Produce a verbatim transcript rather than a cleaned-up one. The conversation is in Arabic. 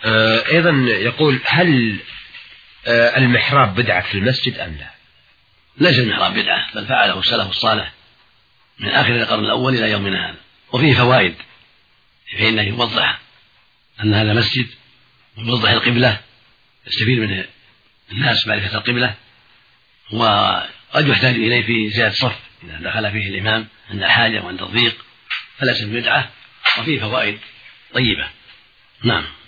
آه أيضا يقول هل آه المحراب بدعة في المسجد أم لا؟ ليس المحراب بدعة، بل فعله السلف الصالح من آخر القرن الأول إلى يومنا هذا، وفيه فوائد، فإنه يوضح أن هذا مسجد ويوضح القبلة، يستفيد منه الناس معرفة القبلة، وقد يحتاج إليه في زيادة الصف إذا دخل فيه الإمام عند الحاجة وعند الضيق، فليس بدعة، وفيه فوائد طيبة. نعم.